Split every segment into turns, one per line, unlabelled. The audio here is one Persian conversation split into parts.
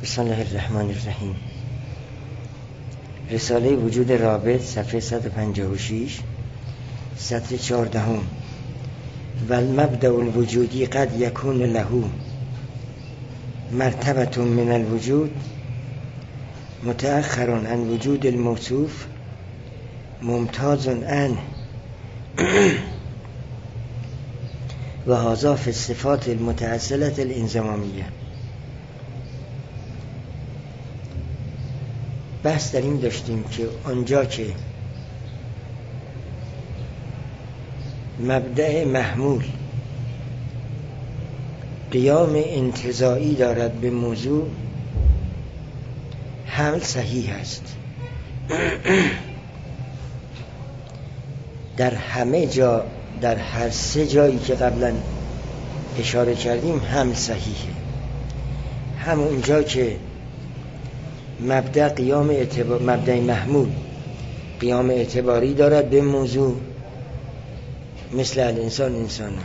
بسم الله الرحمن الرحیم. رساله وجود رابط صفحه 156 سطر 14. و المبدأ الوجودی قد یکون له مرتبة من الوجود متأخر عن وجود الموصوف ممتاز عنه و هذا في الصفات المتأصلة الانضمامیه. بحث در این داشتیم که آنجا که مبدأ محمول قیام انتزاعی دارد به موضوع، حمل صحیح است. در همه جا، در هر سه جایی که قبلا اشاره کردیم حمل صحیحه. همون جا که مبدأ محمول قیام اعتباری دارد به موضوع، مثل الانسان انسانان.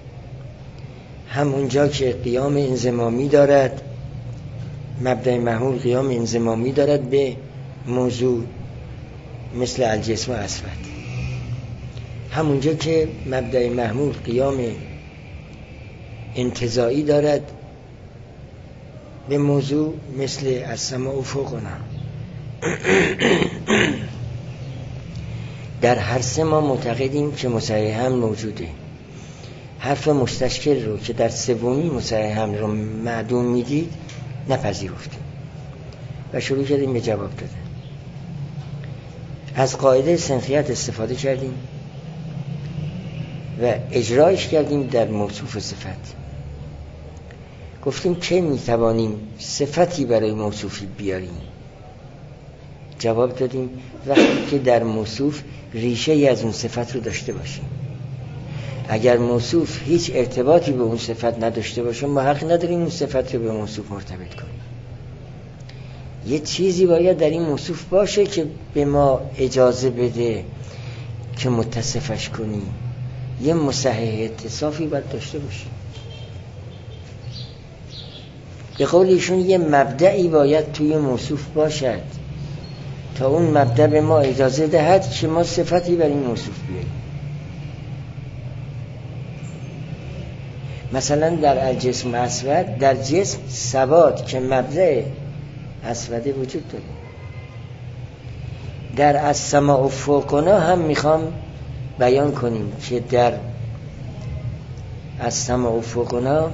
همونجا که قیام انضمامی دارد، مبدأ محمول قیام انضمامی دارد به موضوع، مثل الجسم اسود. همونجا که مبدأ محمول قیام انتزاعی دارد به موضوع، مثل السماء فوقنا. در هر سه ما معتقدیم که مصحح حمل موجوده. حرف مستشکل رو که در سومی مصحح حمل رو معدوم میدید نپذیرفتیم و شروع کردیم به جواب دادن. از قاعده صنفیت استفاده کردیم و اجرایش کردیم در موصوف صفت. گفتیم که میتوانیم صفتی برای موصوفی بیاریم. جواب دادیم وقتی که در موصوف ریشه ای از اون صفت رو داشته باشیم. اگر موصوف هیچ ارتباطی به اون صفت نداشته باشه، ما حق نداریم اون صفت رو به موصوف مرتبط کنیم. یه چیزی باید در این موصوف باشه که به ما اجازه بده که متصفش کنیم. یه مصحح اتصافی باید داشته باشیم. به قول ایشون یه مبدعی باید توی موصوف باشد تا اون مبدع به ما اجازه دهد که ما صفتی بر این موصوف بیاریم. مثلا در الجسم اسود، در جسم سواد که مبدع اسوده وجود داره. در السماء فوقنا هم میخوام بیان کنیم که در السماء فوقنا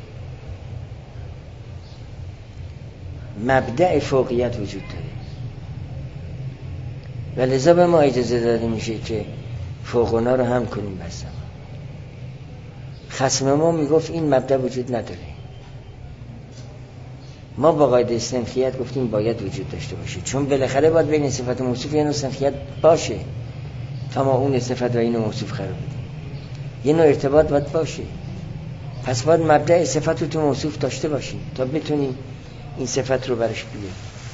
مبدأ فوقیت وجود داره و لذا به ما اجازه داده میشه که فوقنا رو هم کنیم بستم. خصم ما میگفت این مبدأ وجود نداره. ما با قاعده صنفیت گفتیم باید وجود داشته باشه، چون بالاخره باید بین صفت و موصوف یه نوع صنفیت باشه تا ما اون صفت و این موصوف قرار بدیم. یه نوع ارتباط باید باشه. پس باید مبدأ صفت رو تو موصوف داشته باشیم تا بتونیم این صفت رو برش بیاریم.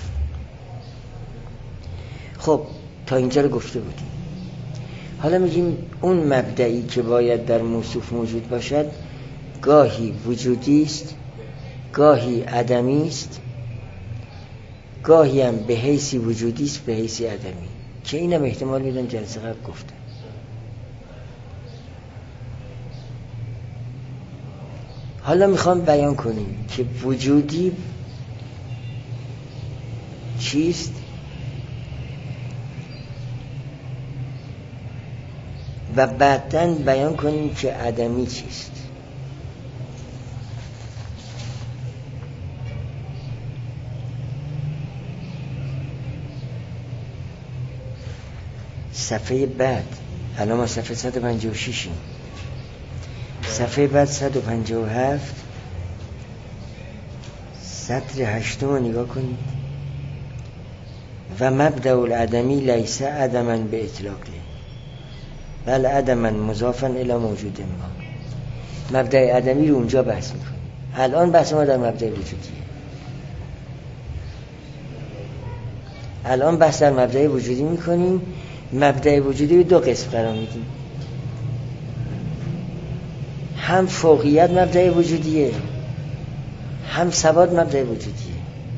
خب تا اینجا رو گفته بودیم. حالا میگیم اون مبدئی که باید در موصوف موجود باشد گاهی وجودی است، گاهی عدمی است، گاهی هم به حیثی وجودی است به حیثی عدمی، که اینم احتمال میدن جلسه قبل گفتم. حالا میخوام بیان کنیم که وجودی چیست و بعداً بیان کنیم که عدمی چیست. صفحه بعد، الان ما صفحه 156 صفحه بعد 157 سطر 8 رو نگاه کنید. و مبدأ العدمی لیس عدما به اطلاقه بل عدما مضافا الی موجود ما. مبدأ عدمی رو اونجا بحث میکنیم. الان بحث ما در مبدأ وجودیه. الان بحث در مبدأ وجودی میکنیم. مبدأ وجودی رو دو قسم قرار میدیم. هم فوقیت مبدأ وجودیه، هم ثبات مبدأ وجودیه.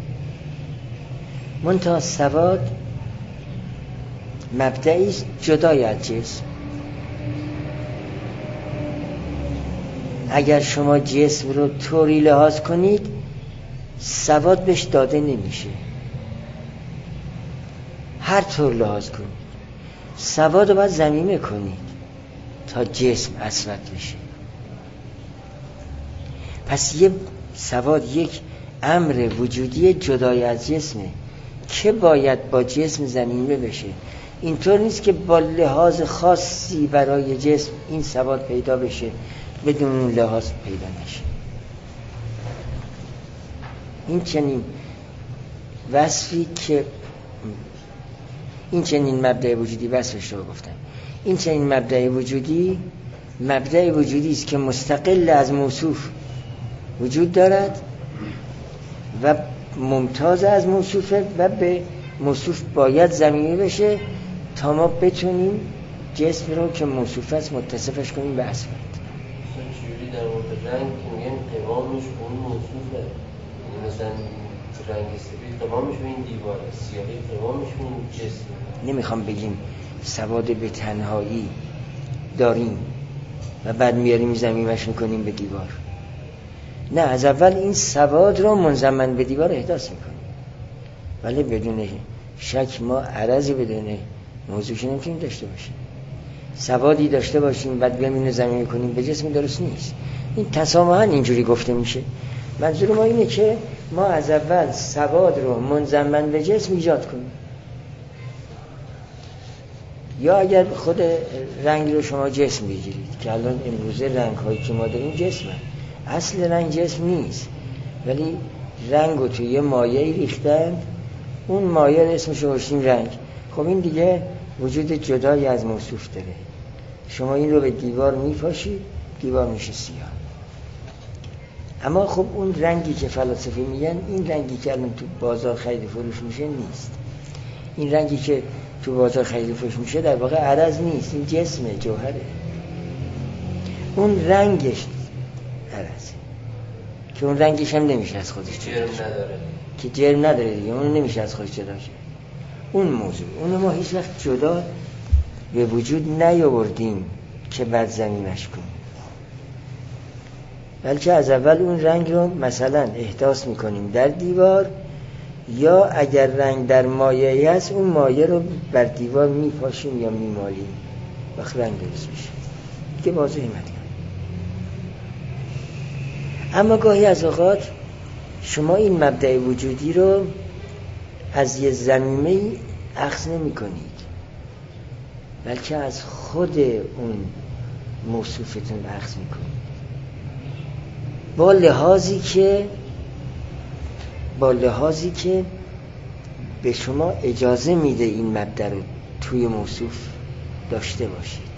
منتها سواد مبدعی است جدای از جسم. اگر شما جسم رو طوری لحاظ کنید سواد بهش داده نمیشه. هر طور لحاظ کنید سواد رو باید ضمیمه کنید تا جسم اسود بشه. پس یه سواد یک امر وجودی جدای از جسمه که باید با جسم ضمیمه بشه. اینطور نیست که با لحاظ خاصی برای جسم این سواد پیدا بشه بدون اون لحاظ پیدا نشه. این چنین وصفی که این چنین مبدأ وجودی وصفش رو گفتم. این چنین مبدأ وجودی است که مستقل از موصوف وجود دارد و ممتاز از موصوفه و به موصوف باید ضمیمه بشه تا ما بتونیم جسم رو که موصوف است متصفش کنیم به اسود.
چجوری در مورد رنگ که میگن قوامش به اون موصوفه، یعنی مثلا رنگ سفید قوامش به این دیواره، سیاهی قوامش به اون جسم.
نمیخوام بگیم سواد به تنهایی داریم و بعد میاریم ضمیمش میکنیم به دیوار. نه، از اول این سواد رو منضمن به دیوار احداث میکنیم، ولی بدون شک ما عرضی بدون موضوعش نمیتونیم داشته باشیم. سوادی داشته باشیم بعد بیایم اینو ضمیمه کنیم به جسم درست نیست. این تسامحاً اینجوری گفته میشه. منظور ما اینه که ما از اول سواد رو منضمن به جسم ایجاد کنیم. یا اگر خود رنگ رو شما جسم بگیرید که الان امروزه رنگ هایی که ما داریم جسمه، اصل رنگ جسم نیست، ولی رنگ رو توی یه مایعی ریختن، اون مایع اسمش رو گذاشتیم رنگ. خب این دیگه وجود جدایی از موصوف داره. شما این رو به دیوار میپاشید دیوار میشه سیاه. اما خب اون رنگی که فلاسفه میگن این رنگی که الان تو بازار خرید فروش میشه نیست. این رنگی که تو بازار خرید فروش میشه در واقع عرض نیست، این جسمه، جوهره. اون رنگش عرضه که اون رنگش هم نمیشه از خودش جدا
نداره،
که جرم نداره دیگه، اون نمیشه از خودش جدا شه. اون موضوع اون ما هیچ وقت جدا به وجود نیاوردیم که بعد ضمیمش کنیم، بلکه از اول اون رنگ رو مثلا احداث میکنیم در دیوار، یا اگر رنگ در مایعی هست اون مایع رو بر دیوار میپاشیم یا میمالیم وقت رنگ درست میشه که واضحه مطلب. اما گاهی از اوقات شما این مبدأ وجودی رو از یه ضمیمه اخذ نمی کنید، بلکه از خود اون موصوفتون اخذ می کنید با لحاظی که به شما اجازه میده این مبدأ رو توی موصوف داشته باشید.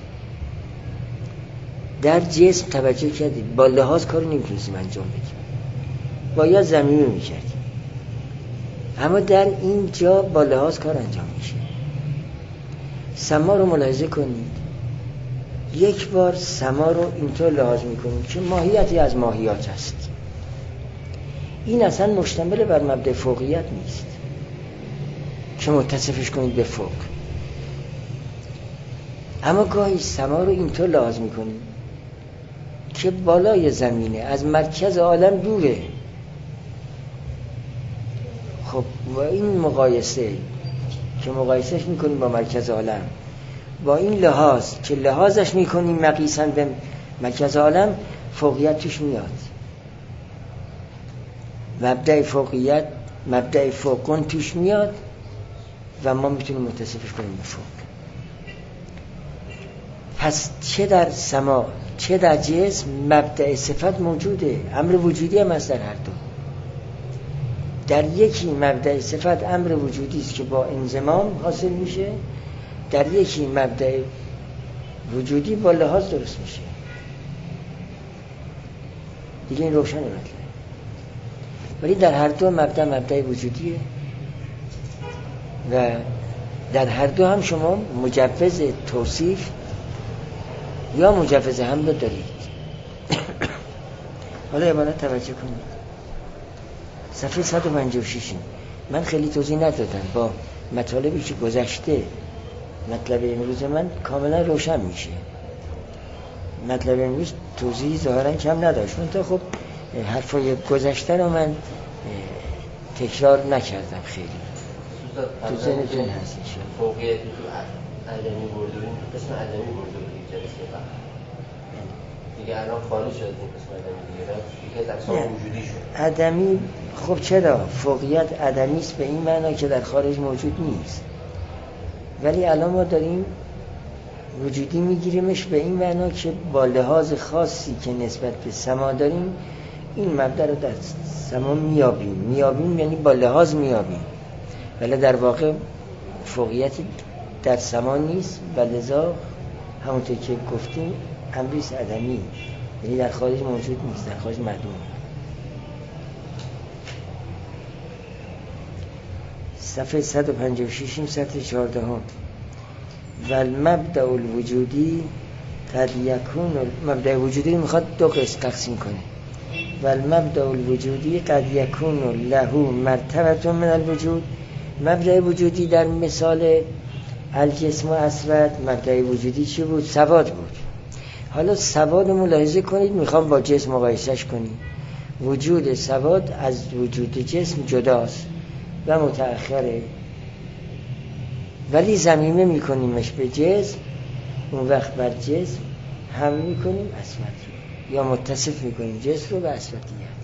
در جسم توجه کردید با لحاظ کاری نمیتونستیم انجام بدیم، باید ضمیمه میکردیم، اما در اینجا با لحاظ کار انجام میشه. سما رو ملاحظه کنید، یک بار سما رو اینطور لحاظ میکنید که ماهیتی از ماهیات هست. این اصلا مشتمل بر مبدأ فوقیت نیست که متصفش کنید به فوق، اما گاهی سما رو اینطور لحاظ میکنید که بالای زمینه، از مرکز عالم دوره. خب با این مقایسه که مقایسهش میکنیم با مرکز عالم، با این لحاظ که لحاظش میکنیم مقیساً به مرکز عالم، فوقیت توش میاد. مبدأ فوقون توش میاد و ما میتونیم متصفش کنیم به فوق. پس چه در سما چه در جسم مبدأ صفت موجوده، امر وجودی هم هست در هر دو. در یکی مبدأ صفت امر وجودی است که با انضمام حاصل میشه، در یکی مبدأ وجودی با لحاظ درست میشه. دیگه این روشن مطلب، ولی در هر دو مبدأ وجودیه و در هر دو هم شما مجوز توصیف یا مجوز حمل دارید. حالا عبارت توجه کنید، صفحه 156. من خیلی توضیح ندادم، با مطالبی که گذشته مطلب امروز من کاملا روشن میشه. مطلب امروز توضیحی ظاهرا کم نداشت، منتها خب حرفای گذشته رو من تکرار نکردم خیلی. تو ذهنتون هست
فوقیت تو عدمی برداریم، قسم عدمی برداریم جلسه بعد دیگه الان خارج شد این قسم عدمی دیگه اقسام وجودی شد.
عدمی خب چرا؟ فوقیت عدمی است به این معنا که در خارج موجود نیست، ولی الان ما داریم وجودی میگیریمش به این معنا که با لحاظ خاصی که نسبت به سما داریم این مبدا رو در سما میابیم یعنی با لحاظ میابیم، ولی در واقع فوقیتی در سما نیست و لذا همونطور که گفتیم امریس عدمی، یعنی در خارج موجود نیست، در خارج معدوم. صفحه 156 این سطر 14 و المبدأ الوجودی قد یکون، مبدأ وجودی میخواد دو قسم تقسیم کنه. و المبدأ الوجودی قد یکون له مرتبه من الوجود. مبدأ وجودی در مثال الجسم و اسود، مبدأ وجودی چی بود؟ سواد بود. حالا سواد رو ملاحظه کنید، میخوام با جسم مقایسهش کنید. وجود سواد از وجود جسم جداست و متأخره، ولی ضمیمه میکنیمش به جسم، اون وقت بر جسم هم میکنیم اسود رو، یا متصف میکنیم جسم رو به اسودیت.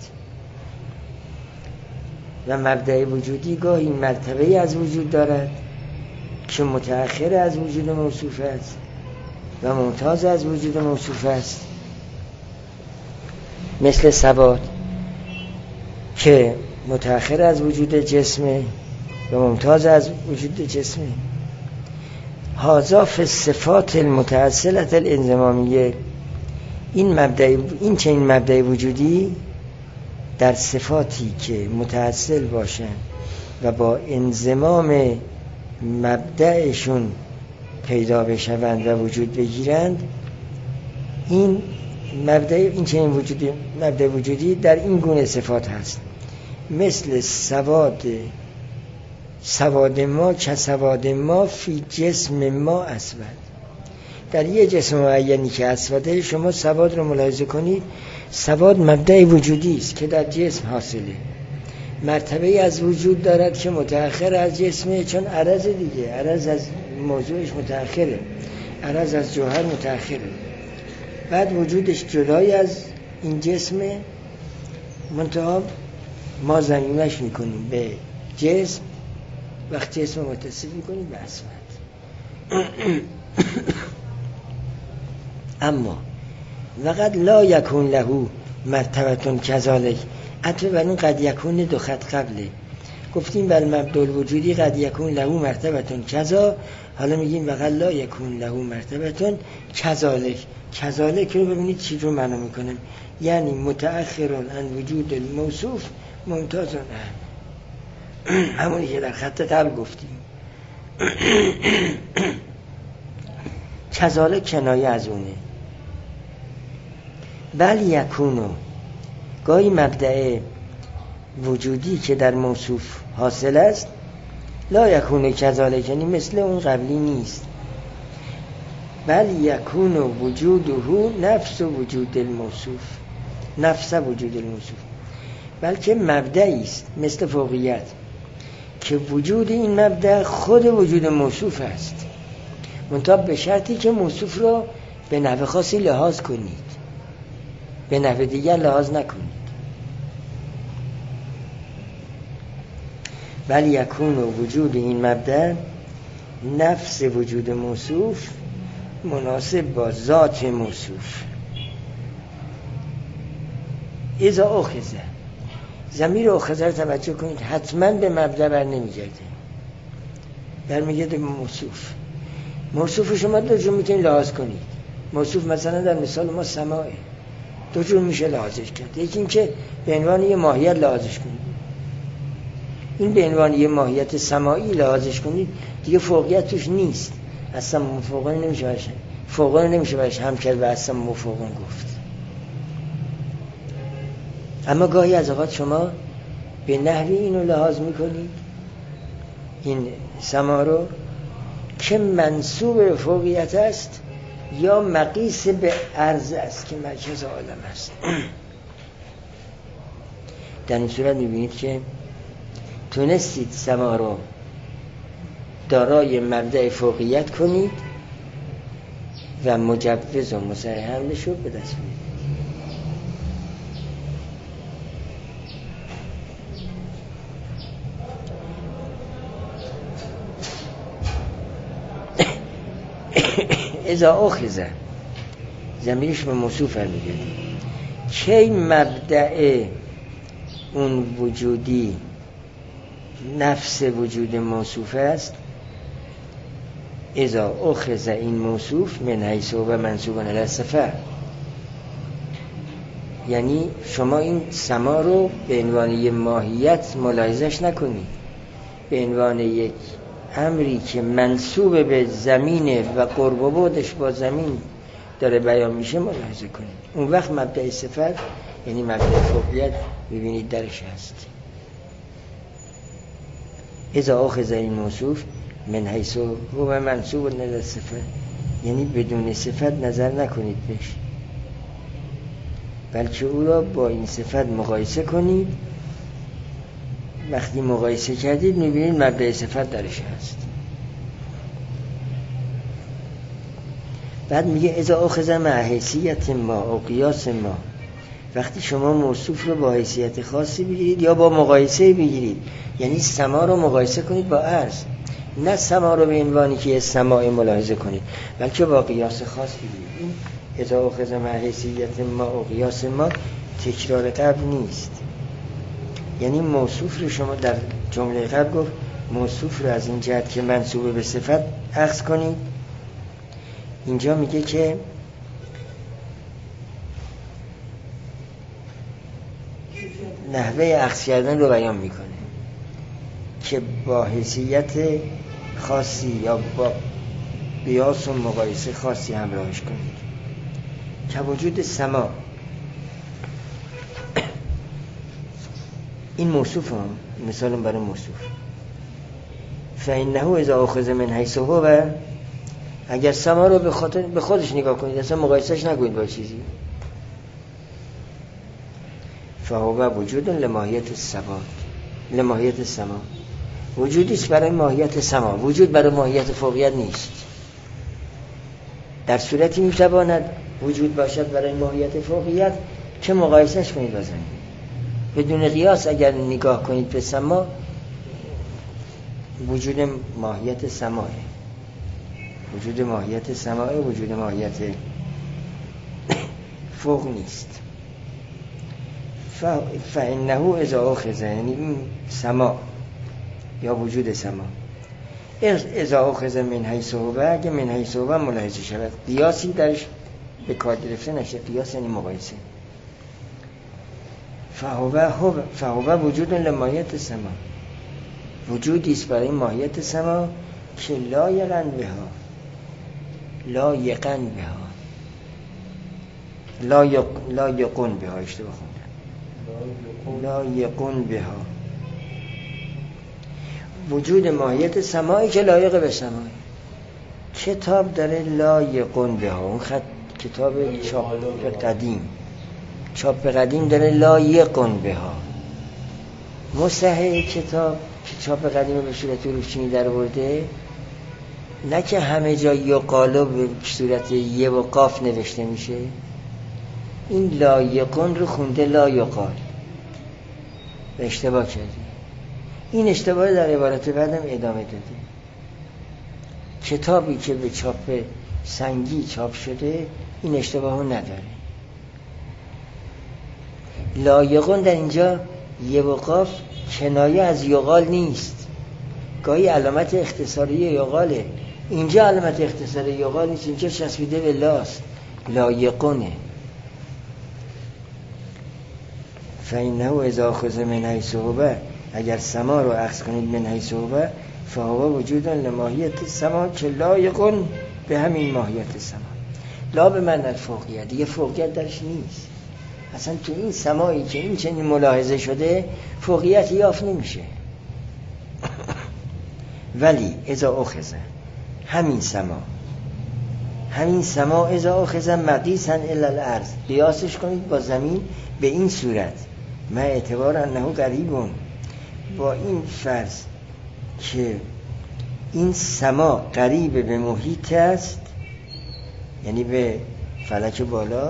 و مبدأ وجودی گاهی مرتبه از وجود دارد که متأخر از وجود موصوف است و ممتاز از وجود موصوف است، مثل سواد که متأخر از وجود جسمه و ممتاز از وجود جسمه. هذا فی الصفات المتأصلة الانضمامیه. این چنین مبدأ وجودی در صفاتی که متأصل باشن و با انضمام مبدأشون پیدا بشوند و وجود بگیرند، این چنین مبدأ وجودی در این گونه صفات هست، مثل سواد ما که سواد ما فی جسم ما اسود. در یه جسم معینی که اسوده، شما سواد رو ملاحظه کنید، سواد مبدأ وجودی است که در جسم حاصله، مرتبه از وجود دارد که متأخر از جسمه، چون عرض دیگه، عرض از موضوعش متأخره، عرض از جوهر متأخره، بعد وجودش جدای از این جسمه، منتها ما ضمیمش میکنیم به جسم، وقتی جسم متصل میکنیم به اسود. اما وقد لا یکون له مرتبه کذالک، عطف بر اون قد یکون دو خط قبله. گفتیم بر مبدأ الوجودی قد یکون له مرتبه کذا، حالا میگیم وقد لا یکون له مرتبه کذالک. کذالک رو ببینید چی رو معنا میکنه، یعنی متأخرون عن وجود الموصوف ممتازون، همونی که در خط قبل گفتیم. کذالک کنایه از اونه. بل یکونو، گاهی مبدأ وجودی که در موصوف حاصل است، لا یکونه کذالک، یعنی مثل اون قبلی نیست. بل یکونو وجوده نفس وجود الموصوف، نفس وجود الموصوف، بلکه مبدعی است مثل فوقیت که وجود این مبدأ خود وجود موصوف است، منتها به شرطی که موصوف را به نحو خاصی لحاظ کنید، به نحو دیگر لحاظ نکنید. بل یکون وجود این مبدأ نفس وجود موصوف مناسب با ذات موصوف. اذا اخذه، ضمیر اخذه رو توجه کنید، حتما به مبدأ بر نمیگرده، برمیگرده به موصوف. موصوف شما دو جور میتونید لحاظ کنید. موصوف مثلا در مثال ما سماعه، دو جور میشه لحاظش کرد. یکی این که به عنوان یه ماهیت لحاظش کنید، این به عنوان یه ماهیت سماعی لحاظش کنید، دیگه فوقیت توش نیست، اصلا مفوقن نمیشه باشه، فوقن نمیشه باشه هم کرد و اصلا مفوقن گفت. اما گاهی از اوقات شما به نحوی اینو لحاظ میکنید این سما رو که منسوب به فوقیت است یا مقیس به عرض است که مرکز عالم است. در این صورت میبینید که تونستید سما رو دارای مبدأ فوقیت کنید و مجوز و مصحح حملش رو به دست بیارید. اذا اخذ ضمیرش به موصوف میگه کی مبدأ اون وجودی نفس وجود موصوف است. اذا اخذ این موصوف من حیث و منصوب علی الصفه، یعنی شما این سما رو به عنوان یک ماهیت ملاحظش نکنید، به عنوان یک امری که منسوب به زمینه و قرب و بعدش با زمین داره بیان میشه ملاحظه کنید. اون وقت مبدأ صفت یعنی مبدأ فوقیت ببینید درش هست. اذا اخذ این موصوف من حیث و منصوب علی الصفه، یعنی بدون صفت نظر نکنید بهش، بلکه او را با این صفت مقایسه کنید. وقتی مقایسه کردید میبینید مبدأ صفت درش هست. بعد میگه اذا اخذ مع حیثیت ما او قیاس ما، وقتی شما موصوف رو با حیثیت خاصی بگیرید یا با مقایسه بگیرید، یعنی سما رو مقایسه کنید با عرض، نه سما رو به عنوانی که سماع ملاحظه کنید، بلکه با قیاس خاص بگیرید. این اذا اخذ مع حیثیت ما او قیاس ما تکرار قبل نیست. یعنی موصوف رو شما در جمله قبل گفت موصوف رو از این جهت که منسوب به صفت اخذ کنید، اینجا میگه که نحوه اخذ کردن رو بیان میکنه که با حیثیت خاصی یا با قیاس و مقایسه خاصی همراهش کنید. که وجود سما این موصوف هم مثال برای موصوف فإنه اذا اخذ من حیث هو، اگر سما رو به خودش نگاه کنید، اصلا مقایسهش نگوید با چیزی، فهو وجود لماهیت السما، لماهیت سما وجودیست برای ماهیت سما، وجود برای ماهیت فوقیت نیست. در صورتی میتواند وجود باشد برای ماهیت فوقیت که مقایسهش کنید با زمین. بدون قیاس اگر نگاه کنید به سما، وجود ماهیت سماه، وجود ماهیت سماه، وجود ماهیت فوق نیست. فإنه اذا اخذ، یعنی این سما یا وجود سما، اذا اخذ من حیث هو، اگه من حیث هو ملاحظه شود، قیاسی درش به کار گرفته نشه. قیاس یعنی مقایسه. فهو وجود لماهیت سما، وجودیست برای ماهیت سما که لا یقن بها، لا یقن بها، لا یقن بها، اشتباه خوندم، لا یقن بها، وجود ماهیت سمایی که لایق به سمایی. کتاب داره لا یقن بها، اون خط کتاب چاپ قدیم داره لا یقن بها. مصحح کتاب که چاپ قدیم به صورت روشنی در برده، نه که همه جا یقالو به صورت یه و قاف نوشته میشه، این لا یقن رو خونده لا یقال و اشتباه کرده. این اشتباه در عبارت بعدم ادامه داده. کتابی که به چاپ سنگی چاپ شده این اشتباهو نداره. لا یقن در اینجا یه و قاف کنایه از یقال نیست، گاهی علامت اختصاری یقاله، اینجا علامت اختصاری یقال نیست، اینجا چسبیده به لاست، لا یقنه. فإنه اذا اخذ من حیث هو، اگر سما رو اخذ کنید من حیث هو، فهو وجود لماهیت سما که لا یقن به همین ماهیت سما. لا به معنی الفوقیت، دیگه فوقیت درش نیست. اصلا تو این سمایی که این چنین ملاحظه شده فوقیت یافت نمیشه. ولی اذا اخذ همین سما اذا اخذ مقیسا الی الارض، قیاسش کنید با زمین به این صورت، ما اعتبار انه قریبون، با این فرض که این سما قریب به محیط است، یعنی به فلک بالا،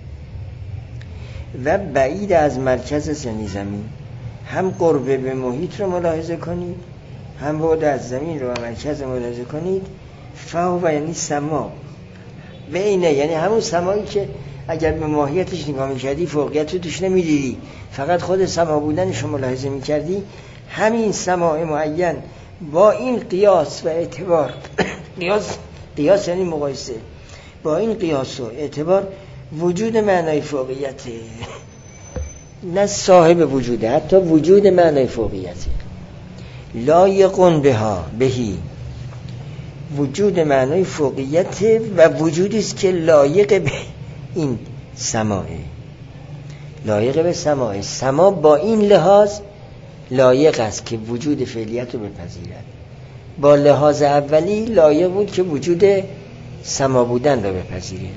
و بعید از مرکز سنی زمین، هم قرب به محیط رو ملاحظه کنید، هم بعد از زمین رو مرکز ملاحظه کنید. فهو یعنی سما بینه، یعنی همون سمایی که اگر به ماهیتش نگاه میکردی فوقیت رو توش نمیدیدی، فقط خود سما بودنش رو ملاحظه میکردی، همین سماع معین با این قیاس و اعتبار قیاس یعنی مقایسه، با این قیاس و اعتبار وجود معنای فوقیته، نه صاحب وجوده، حتی وجود معنای فوقیته. لایقون بهی، وجود معنای فوقیت و وجودی است که لایق به این سماعه، لایق به سماعه. سما با این لحاظ لایق است که وجود فعلیت رو بپذیرد، با لحاظ اولی لایق بود که وجود سما بودن رو بپذیره.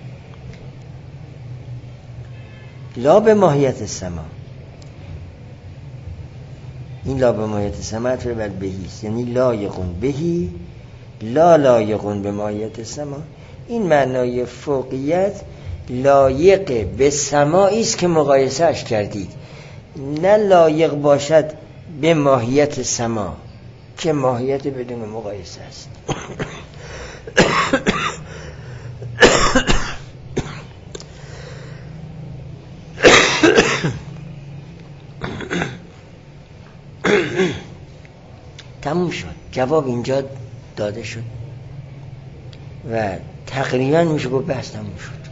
لا به ماهیت سما، این لا به ماهیت سما عطف بر بهی است، یعنی لایقون بهی لا لایقون به ماهیت سما. این معنای فوقیت لایق به سمایی است که مقایسه‌اش کردید، نه لایق باشد به ماهیت سما که ماهیت بدون مقایسه است. تموم شد، جواب اینجا داده شد و تقریبا میشه گفت بحث تموم شد.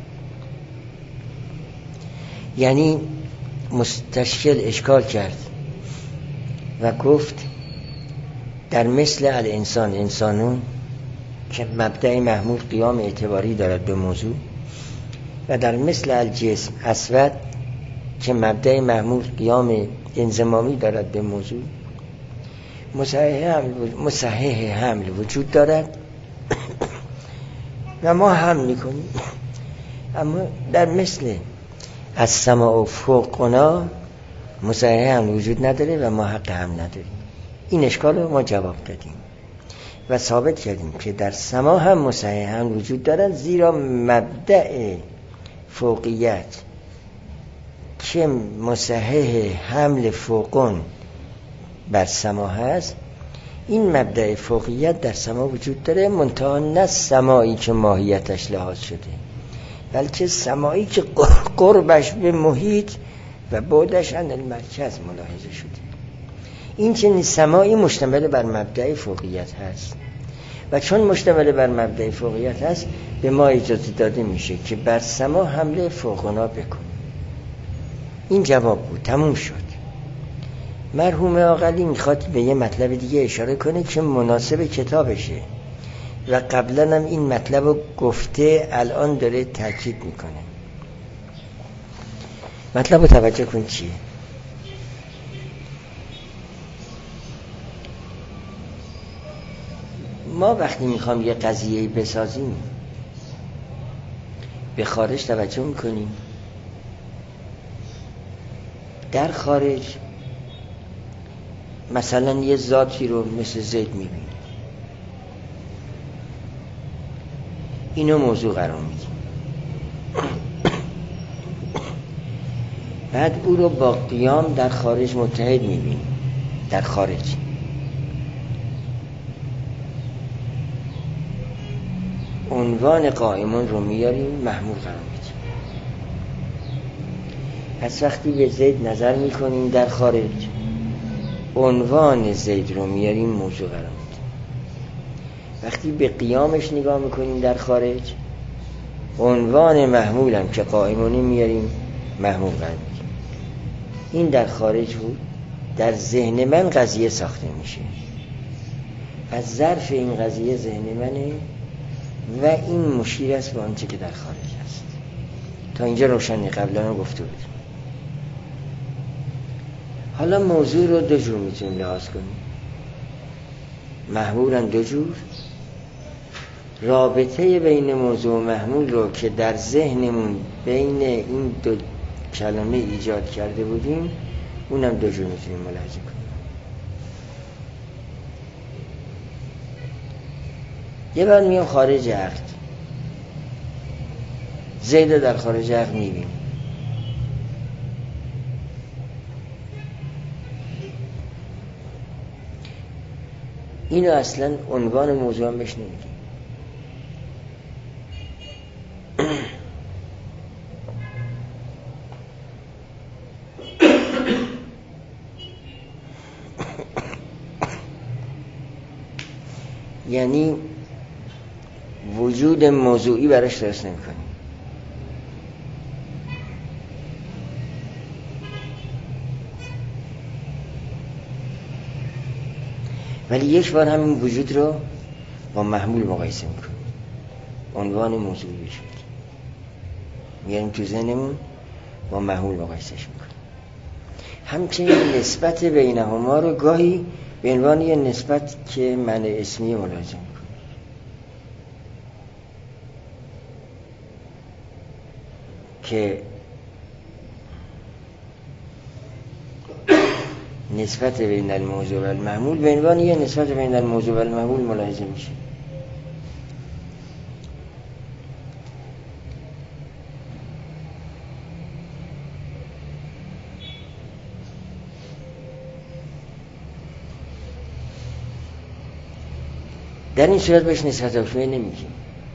یعنی مستشکل اشکال کرد و گفت در مثل الانسان انسانون که مبدأ محمول قیام اعتباری دارد به موضوع، و در مثل الجسم اسود که مبدأ محمول قیام انضمامی دارد به موضوع، مصحح حمل وجود دارد و ما حمل میکنیم. اما در مثل از سما و فوقنا مصحح حمل وجود نداره و ما حق حمل نداریم. این اشکال رو ما جواب دادیم و ثابت کردیم که در سما هم مصحح حمل وجود دارد، زیرا مبدأ فوقیت که مصحح حمل فوقون بر سما هست، این مبدأ فوقیت در سما وجود داره، منتها نه سمایی که ماهیتش لحاظ شده، بلکه سمایی که قربش به محیط و بعدش عن المرکز ملاحظه شده. این چنین سمایی مشتمل بر مبدأ فوقیت هست و چون مشتمل بر مبدأ فوقیت هست به ما اجازه داده میشه که بر سما حمله فوقنا بکنیم. این جواب بود، تموم شد. مرحوم عاقلی میخواد به یه مطلب دیگه اشاره کنه که مناسب کتابشه و قبلا هم این مطلب رو گفته، الان داره تاکید میکنه. مطلب رو توجه کن چیه؟ ما وقتی میخوام یه قضیه بسازیم به خارج توجه میکنیم. در خارج مثلا یه ذاتی رو مثل زید میبینیم، اینو موضوع قرار میدیم، بعد او رو با قیام در خارج متحد میبینیم. در خارج عنوان قائمون رو میاریم، محمول قرار میدیم. پس وقتی به زید نظر میکنیم در خارج، عنوان زید رو میاریم، موضوع قرار میدیم. وقتی به قیامش نگاه میکنیم در خارج، عنوان محمولم که قائمونی میاریم، محمول قرار میدیم. این در خارج بود. در ذهن من قضیه ساخته میشه، از ظرف این قضیه ذهن منه و این مشیر است به آنچه که در خارج است. تا اینجا روشنی، قبلا رو گفته بودیم. حالا موضوع رو دو جور میتونیم لحاظ کنیم. محمولن دو جور. رابطه بین موضوع و محمول رو که در ذهنمون بین این دو کلمه ایجاد کرده بودیم اونم دو جور میتونیم ملاحظه کنیم. یه بار میام خارج عقد، زید در خارج عقد میبینیم، اینو اصلا عنوان موضوع هم بهش نمیگیم. یعنی وجود موضوعی براش درست نمی‌کنیم. ولی یک بار همین وجود رو با محمول مقایسه می‌کنیم، عنوان موضوعی بهش میگیم، یعنی تو ذهنمون با محمول مقایسهش می‌کنیم. همچنین نسبت بینهما رو گاهی به عنوان یه نسبت که معنی اسمی ملاحظه می‌کنیم. که نسبت بین الموضوع و المحمول به عنوان یه نسبت بین الموضوع و المحمول ملاحظه میشه. در این صورت بهش نسبت حکمیه نمیگیم،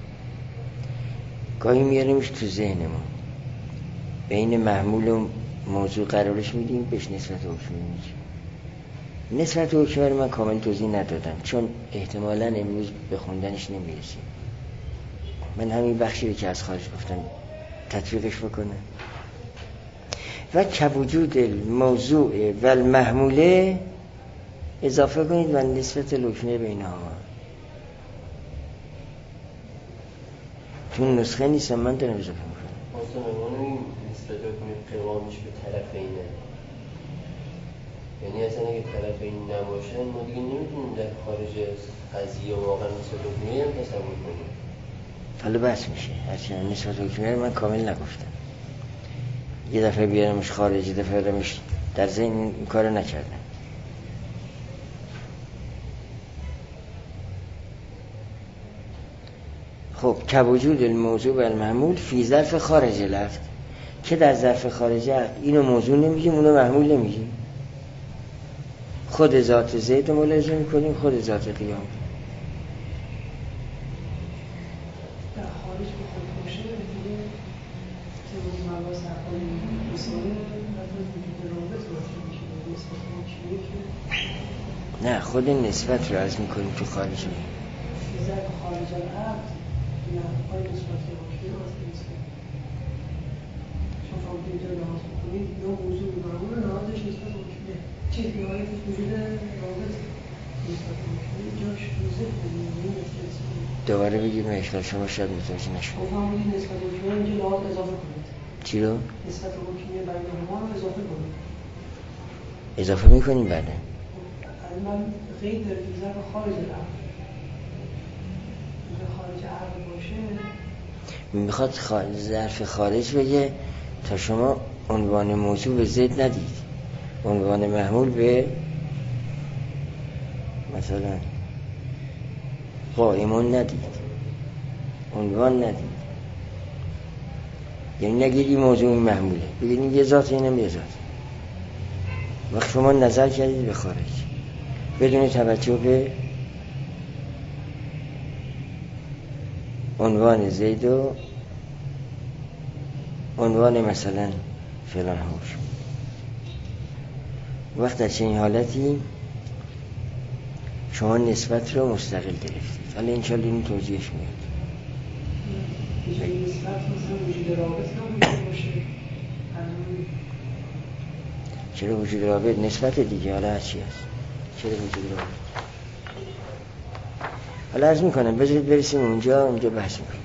گاهی میاریمش تو ذهنمون، بین محمول و موضوع قرارش میدیم، بهش نسبت حکمیه میگیم. نسبت حکمیه رو من کامل توضیح ندادم چون احتمالاً امروز به خوندنش نمیرسیم. من همین بخشی که از خارج گفتم تطبیقش بکنم. و کوجود الموضوع و المحموله اضافه کنید و نسبت حکمیه بینها. چون نسخه نیستم، من دارم اضافه میکنم.
اصلا این نسبت حکمیه قوامش به طرفینه، یعنی اصلا اگه طرفین نباشن ما دیگه نمیتونیم در خارج از قضیه واقعا نسبت حکمیه هم تصور کنیم.
حالا بحث میشه، هرچند نسبت حکمیه رو من کامل نگفتم. یه دفعه بیارمش خارج، یه دفعه بیارمش در ذهن، این کارو نکردم. خب کوجود الموضوع و المحمول فی ظرف خارج العقد، که در ظرف خارج عقد اینو موضوع نمیگیم، اونو محمول نمیگیم. خود ذات زید رو ملاحظه میکنیم، خود ذات قیام.
در خارج به خود باشه دیگه که مواز اقلی مسائل وجود رابط باشه میشه نسبت حکمیه که
نه، خود نسبت رو عرض میکنیم تو خارج
فی ظرف خارج العقد نه های نسبت حکمیه واسه نسبت. شما اینجا لحاظ بکنید یا موضوع برمون لحاظش نسبت حکمیه چیز نهایتش وجود رابط نسبت حکمیه جاش روزه کنید.
دوباره بگیم اشکال شما شاید متوجه نشد.
گفتم نسبت حکمیه اینجا لحاظ اضافه کنید.
چی رو؟
نسبت حکمیه بینهما رو اضافه کنید.
اضافه میکنیم بعد.
من قید در ظرف خارج العقد خارج عقد باشه
میخواد ظرف خارج بگه تا شما عنوان موضوع به زید ندید، عنوان محمول به مثلا قائمون ندید، عنوان ندید. یعنی نگید این موضوع محموله، بگید این یه ذات، اینم یه ذات. وقت شما نظر کردید به خارج بدون توجه به عنوان زید و عنوان مثلا فلان حکم، وقت در چنین حالتی شما نسبت رو مستقل گرفتید. حالا انشاءالله این توجیهش میاد.
نسبت مثلا وجود رابط نمیشه باشه.
چرا وجود رابط؟ نسبت دیگه، حالا هرچی هست. چرا وجود رابط؟ حالا عرض میکنم بذارید برسیم اونجا بحث میکنیم.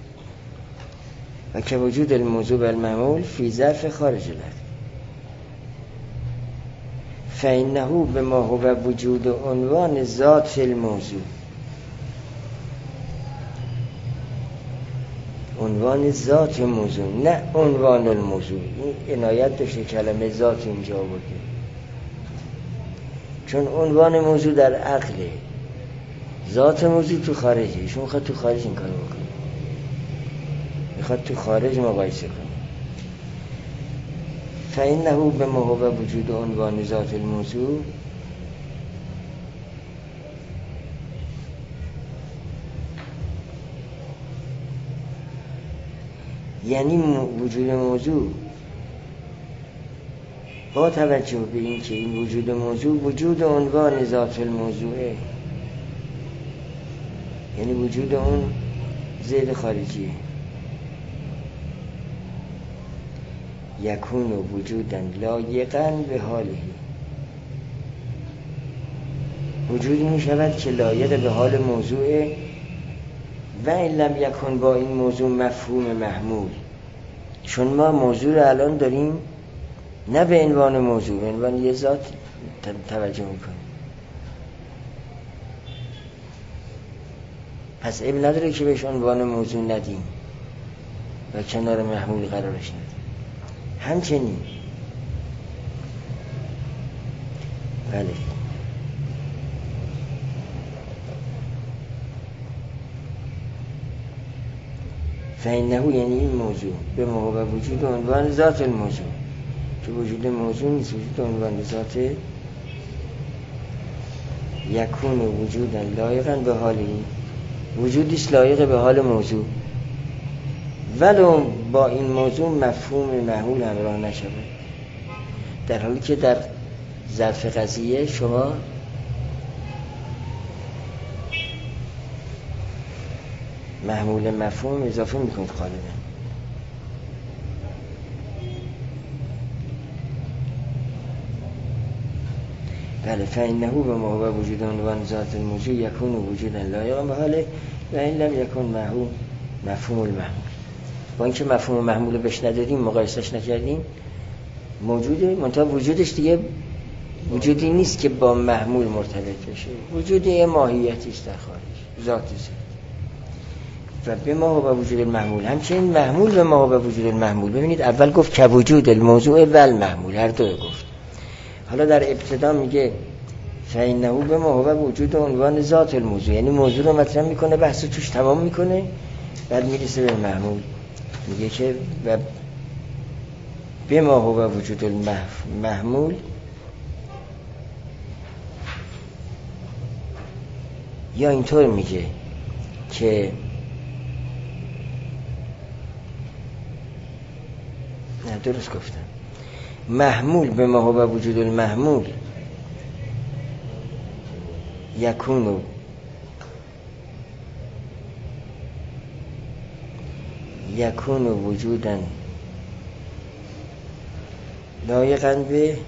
و که وجود الموضوع بالمعمول فی ظرف خارج العقد فإنه به ما هو وجود عنوان ذات الموضوع، عنوان ذات موضوع نه عنوان الموضوع. این عنایت داشته کلمه ذات اینجا آورده، چون عنوان موضوع در عقله، ذات موضوع تو خارجه. ایشون میخواد تو خارج این کارو بکنه، میخواد تو خارج مقایسه کنه. فإنه به ما هو وجود عنوان ذات الموضوع، یعنی وجود موضوع با توجه به این که این وجود موضوع وجود عنوان ذات الموضوعه، یعنی وجود اون ذیل خارجیه. یکون وجودا لایقا به حاله، وجودی می شود که لایق به حال موضوعه. و این لم یکن با این موضوع مفهوم محمول، چون ما موضوع رو الان داریم نه به عنوان موضوع، به عنوان یه ذات توجه میکنیم. پس عیب نداره که بهش عنوان موضوع ندیم و کنار محمول قرارش ندیم. همچنین بله فإنه یعنی این موضوع به ما هو وجود عنوان ذات الموضوع، که وجود موضوع نیست، وجود عنوان ذات. یکون وجودا لایقا به حالی، وجودیست لایق به حال موضوع، ولو با این موضوع مفهوم محمول همراه نشود. در حالی که در ظرف قضیه شما محمول مفهوم اضافه میکنید غالبا. بله فإنه به ما هو وجود عنوان ذات الموضوع یکون وجودا لایقا به حاله و این لم یکن مفهوم المحمول. با اینکه مفهوم محمول رو بهش ندادیم، مقایسش نکردیم، موجوده، منتها وجودش دیگه وجودی نیست که با محمول مرتبط بشه، وجود یه ماهیتی است در خارج، ذاتی است. و به ما هو وجود المحمول، همچنین محمول به ما هو وجود المحمول. ببینید اول گفت که وجود الموضوع و المحمول، هر دو گفت. حالا در ابتدا میگه فإنه به ما هو وجود عنوان ذات الموضوع، یعنی موضوع رو مطرح میکنه، بحث توش تمام میکنه، بعد میرسه به محمول، میگه که و به ما هو وجود المحمول یا اینطور میگه که نه درست گفتم، محمول به ما هو وجود المحمول یکون وجودن لایقاً به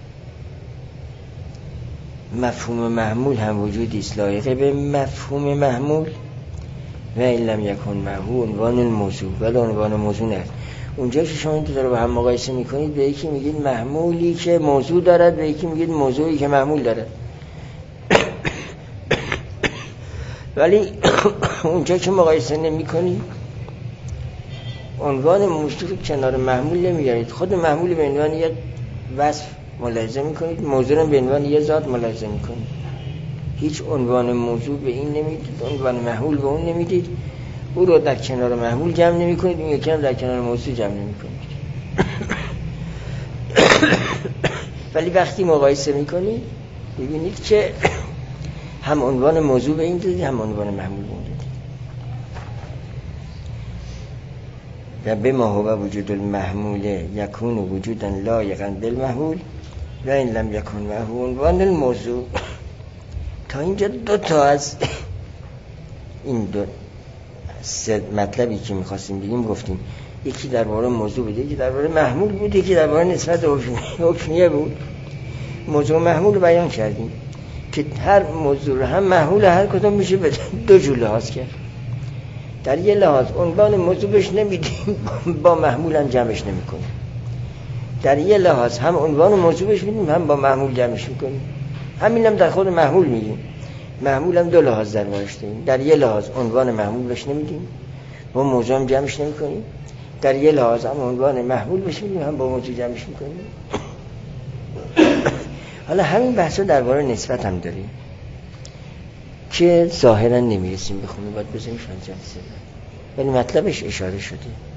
مفهوم محمول، هم وجودی است لایق به مفهوم محمول. و این لم یکن معه عنوان الموضوع، ولی عنوان موضوع نه. اونجا که شما این دو رو با هم مقایسه میکنید، به یکی میگید محمولی که موضوع دارد، به یکی میگید موضوعی که محمول دارد. ولی اونجا که مقایسه نمیکنید، عنوان موضوع رو کنار محمول نمیارید، خود محمول به عنوان یک وصف ملاحظه میکنید، موضوع رو به عنوان یک ذات ملاحظه میکنید. هیچ عنوان موضوع به این نمیدید، عنوان محمول به اون نمیدید، او رو در کنار محمول جمع نمیکنید، اون یکی هم در کنار موضوع جمع نمیکنید. ولی وقتی مقایسه میکنید ببینید که هم عنوان موضوع به این دادید، هم عنوان محمول به اون دادید. و به ما هو وجود المحمول یکون وجودا لایقا بالمحمول و این لم یکن معه عنوان الموضوع. تا اینجا دو تا از این دو مطلبی که میخواستیم بگیم گفتیم. یکی درباره موضوع بود، یکی درباره محمول بود، یکی درباره نسبت حکمیه بود. موضوع محمول رو بیان کردیم که هر موضوع رو هم محمول هر کدوم میشه به دو جور لحاظ کرد. در یه لحاظ عنوان موضوع بهش نمیدیم، با محمول هم جمعش نمیکنیم. در یه لحاظ هم عنوان موضوع بهش میدیم، هم با محمول جمعش میکنیم. همینم در خود محمول میگیم. محمول هم دو لحاظ در بارش داریم. در یه لحاظ عنوان محمول بهش نمیدیم، با موضوع هم جمعش نمیکنیم. در یه لحاظ هم عنوان محمول بهش میدیم، هم با موضوع جمعش میکنیم. حالا همین بحثا درباره نسبت هم داریم که ظاهرا نمیرسیم بخونیم، باید بزنیم شان جلسه، ولی مطلبش اشاره شده.